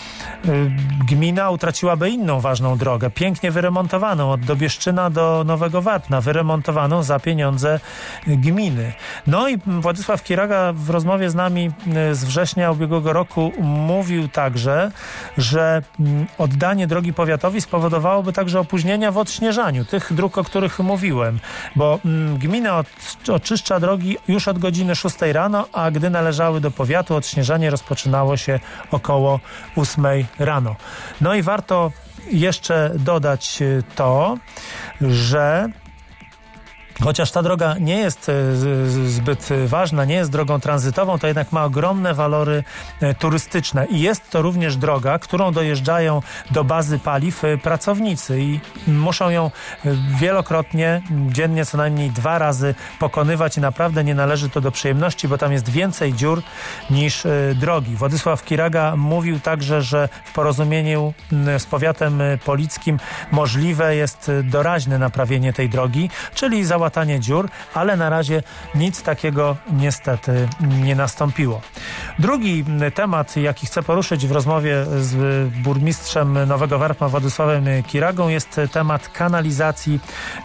gmina utraciłaby inną ważną drogę, pięknie wyremontowaną od Dobieszczyna do Nowego Warpna, wyremontowaną za pieniądze gminy. No i Władysław Kiraga w rozmowie z nami z września ubiegłego roku mówił także, że oddanie drogi powiatowi spowodowałoby także opóźnienia w odśnieżaniu tych dróg, o których mówiłem, bo gmina od, oczyszcza drogi już od godziny szóstej rano, a gdy należały do powiatu, odśnieżanie rozpoczynało się około ósmej rano. No i warto jeszcze dodać to, że Chociaż ta droga nie jest zbyt ważna, nie jest drogą tranzytową, to jednak ma ogromne walory turystyczne i jest to również droga, którą dojeżdżają do bazy paliw pracownicy i muszą ją wielokrotnie, dziennie co najmniej dwa razy pokonywać i naprawdę nie należy to do przyjemności, bo tam jest więcej dziur niż drogi. Władysław Kiraga mówił także, że w porozumieniu z powiatem polickim możliwe jest doraźne naprawienie tej drogi, czyli załatwienie łatanie dziur, ale na razie nic takiego niestety nie nastąpiło. Drugi temat, jaki chcę poruszyć w rozmowie z burmistrzem Nowego Warpna Władysławem Kiragą, jest temat kanalizacji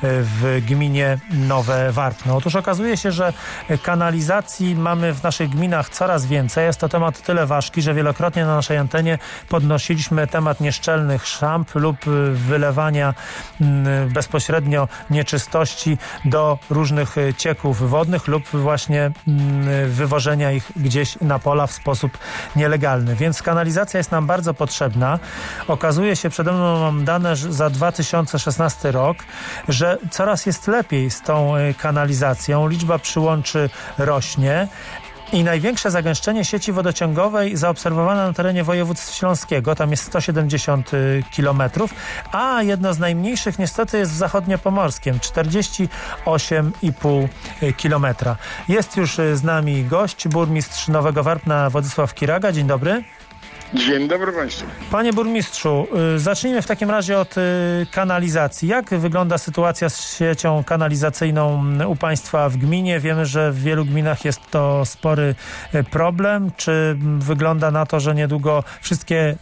w gminie Nowe Warpno. Otóż okazuje się, że kanalizacji mamy w naszych gminach coraz więcej. Jest to temat tyle ważki, że wielokrotnie na naszej antenie podnosiliśmy temat nieszczelnych szamp lub wylewania bezpośrednio nieczystości do różnych cieków wodnych lub właśnie wywożenia ich gdzieś na pola w sposób nielegalny. Więc kanalizacja jest nam bardzo potrzebna. Okazuje się, przede mną mam dane za dwa tysiące szesnasty rok, że coraz jest lepiej z tą kanalizacją. Liczba przyłączy rośnie. I największe zagęszczenie sieci wodociągowej zaobserwowane na terenie województwa śląskiego, tam jest sto siedemdziesiąt kilometrów, a jedno z najmniejszych niestety jest w zachodniopomorskim, czterdzieści osiem i pół kilometra. Jest już z nami gość, burmistrz Nowego Warpna Władysław Kiraga. Dzień dobry. Dzień dobry Państwu. Panie burmistrzu, zacznijmy w takim razie od kanalizacji. Jak wygląda sytuacja z siecią kanalizacyjną u Państwa w gminie? Wiemy, że w wielu gminach jest to spory problem. Czy wygląda na to, że niedługo wszystkie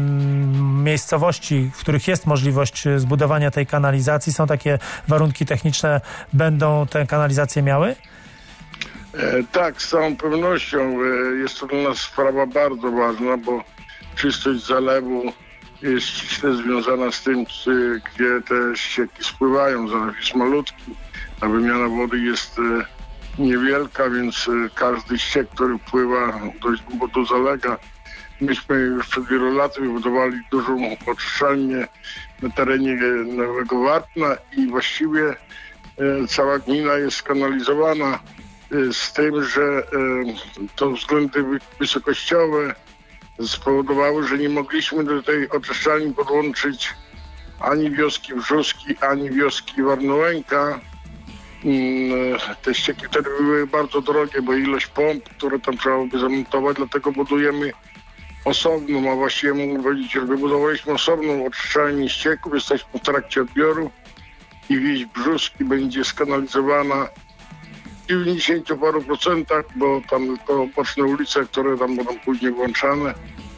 mm, miejscowości, w których jest możliwość zbudowania tej kanalizacji, są takie warunki techniczne, będą tę kanalizację miały? E, tak, z całą pewnością. E, jest to dla nas sprawa bardzo ważna, bo czystość zalewu jest ściśle związana z tym, czy, gdzie te ścieki spływają. Zalew jest malutki, a wymiana wody jest e, niewielka, więc e, każdy ściek, który pływa, dość długo zalega. Myśmy już przed wielu laty wybudowali dużą oczyszczalnię na terenie Nowego Warpna i właściwie e, cała gmina jest skanalizowana, e, z tym, że e, to względy wysokościowe spowodowały, że nie mogliśmy do tej oczyszczalni podłączyć ani wioski Brzuski, ani wioski Warnołęka. Te ścieki wtedy były bardzo drogie, bo ilość pomp, które tam trzeba by zamontować, dlatego budujemy osobną, a właściwie mógł powiedzieć, że wybudowaliśmy osobną oczyszczalnię ścieków, jesteśmy w trakcie odbioru i wieś Brzuski będzie skanalizowana w dziewięćdziesięciu paru procentach, bo tam tylko boczne ulice, które tam będą później włączane.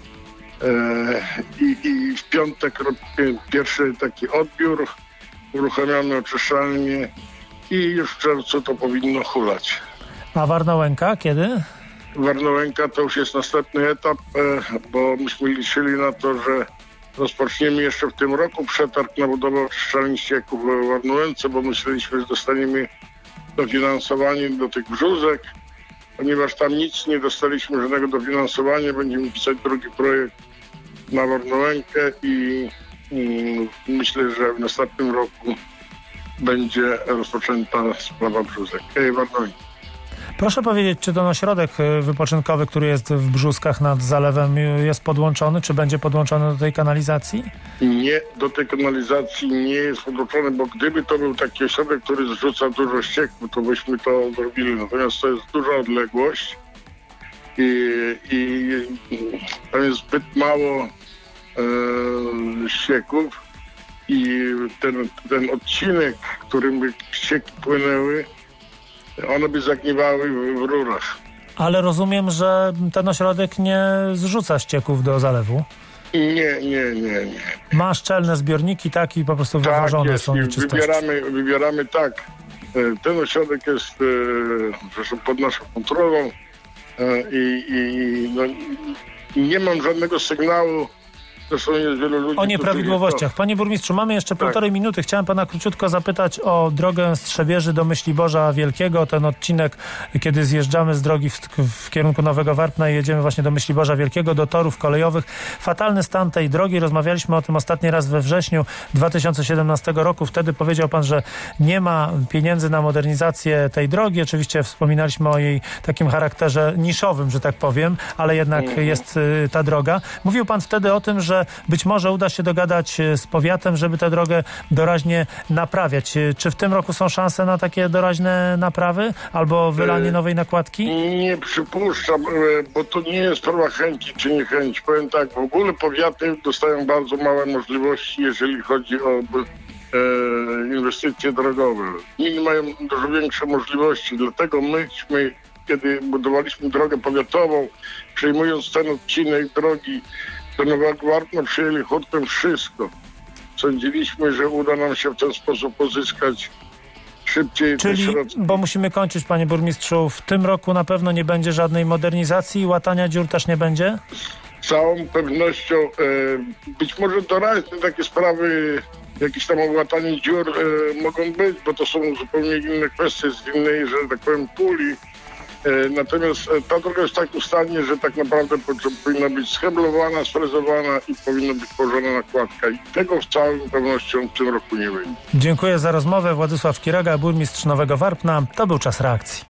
I, i w piątek pierwszy taki odbiór, uruchamiamy oczyszczalnię i już w czerwcu to powinno hulać. A Warnołęka kiedy? Warnołęka to już jest następny etap, bo myśmy liczyli na to, że rozpoczniemy jeszcze w tym roku przetarg na budowę oczyszczalni ścieków w Warnołęce, bo myśleliśmy, że dostaniemy dofinansowanie do tych brzózek. Ponieważ tam nic nie dostaliśmy, żadnego dofinansowania, będziemy pisać drugi projekt na Warnołękę i mm, myślę, że w następnym roku będzie rozpoczęta sprawa brzózek. Ej, Warnołęki. Proszę powiedzieć, czy ten ośrodek wypoczynkowy, który jest w Brzuskach nad zalewem, jest podłączony, czy będzie podłączony do tej kanalizacji? Nie, do tej kanalizacji nie jest podłączony, bo gdyby to był taki ośrodek, który zrzuca dużo ścieków, to byśmy to zrobili. Natomiast to jest duża odległość i, i tam jest zbyt mało e, ścieków i ten, ten odcinek, którym by ścieki płynęły, one by zagniewały w, w rurach. Ale rozumiem, że ten ośrodek nie zrzuca ścieków do zalewu? Nie, nie, nie, nie. Ma szczelne zbiorniki, tak, i po prostu tak wywożone jest. są nieczystości. Wybieramy, wybieramy tak. Ten ośrodek jest zresztą pod naszą kontrolą i, i no, nie mam żadnego sygnału Zresztą jest wielu ludzi... O nieprawidłowościach. Panie burmistrzu, mamy jeszcze Tak. półtorej minuty. Chciałem pana króciutko zapytać o drogę Strzebieży do Myśliborza Wielkiego. Ten odcinek, kiedy zjeżdżamy z drogi w, w kierunku Nowego Warpna i jedziemy właśnie do Myśliborza Wielkiego, do torów kolejowych. Fatalny stan tej drogi. Rozmawialiśmy o tym ostatni raz we wrześniu dwa tysiące siedemnastego roku. Wtedy powiedział pan, że nie ma pieniędzy na modernizację tej drogi. Oczywiście wspominaliśmy o jej takim charakterze niszowym, że tak powiem, ale jednak mhm. jest y, ta droga. Mówił pan wtedy o tym, że być może uda się dogadać z powiatem, żeby tę drogę doraźnie naprawiać. Czy w tym roku są szanse na takie doraźne naprawy albo wylanie nowej nakładki? Nie przypuszczam, bo to nie jest sprawa chęci czy niechęci. Powiem tak, w ogóle powiaty dostają bardzo małe możliwości, jeżeli chodzi o e, inwestycje drogowe. Inni mają dużo większe możliwości, dlatego myśmy, kiedy budowaliśmy drogę powiatową, przejmując ten odcinek drogi do Nowego Warpna, przyjęli hurtem wszystko. Sądziliśmy, że uda nam się w ten sposób pozyskać szybciej Czyli, te środki. bo musimy kończyć, panie burmistrzu, w tym roku na pewno nie będzie żadnej modernizacji, łatania dziur też nie będzie? Z całą pewnością e, być może doraźne takie sprawy, jakieś tam łatanie dziur e, mogą być, bo to są zupełnie inne kwestie z innej, że tak powiem, puli. E, natomiast e, ta droga jest w takim stanie, że tak naprawdę powinna być scheblowana, sfrezowana i powinna być położona nakładka. I tego z całą pewnością w tym roku nie będzie. Dziękuję za rozmowę. Władysław Kiraga, burmistrz Nowego Warpna. To był Czas Reakcji.